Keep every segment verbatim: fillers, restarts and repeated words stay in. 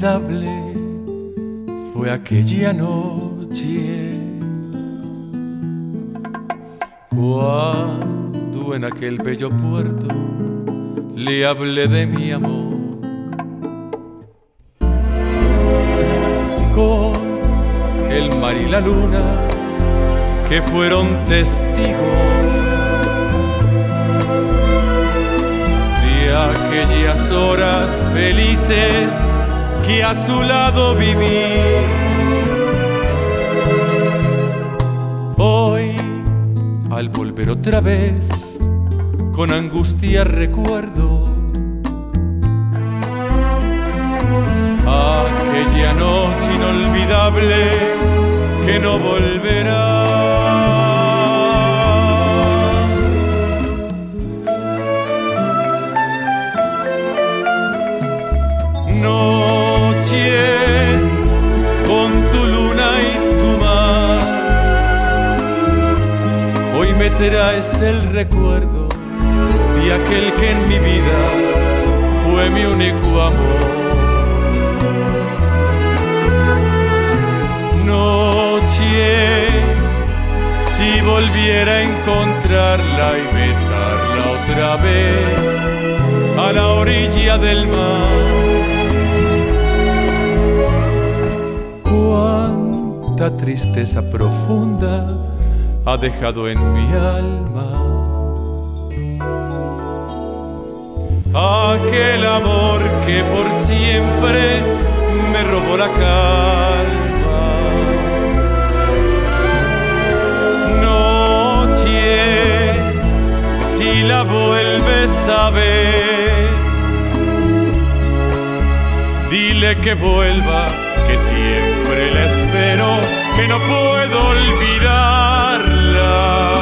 inolvidable fue aquella noche cuando en aquel bello puerto le hablé de mi amor. Con el mar y la luna que fueron testigos de aquellas horas felices que a su lado viví. Hoy, al volver otra vez, con angustia recuerdo aquella noche inolvidable que no volverá. Noche con tu luna y tu mar, hoy me traes el recuerdo de aquel que en mi vida fue mi único amor. Noche, si volviera a encontrarla y besarla otra vez a la orilla del mar, cuánta tristeza profunda ha dejado en mi alma aquel amor que por siempre me robó la calma. Noche, si la vuelves a ver, dile que vuelva, que siempre la espero, que no puedo olvidarla.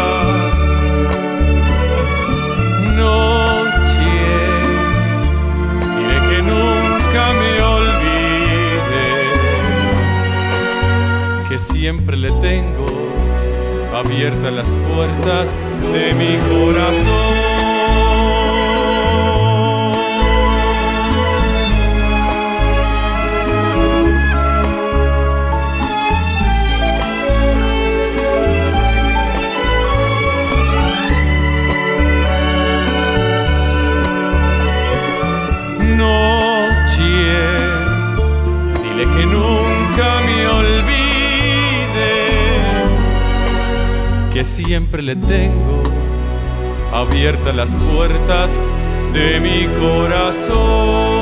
Noche, dile que nunca me olvide, que siempre le tengo abiertas las puertas de mi corazón. Que nunca me olvide, que siempre le tengo abiertas las puertas de mi corazón.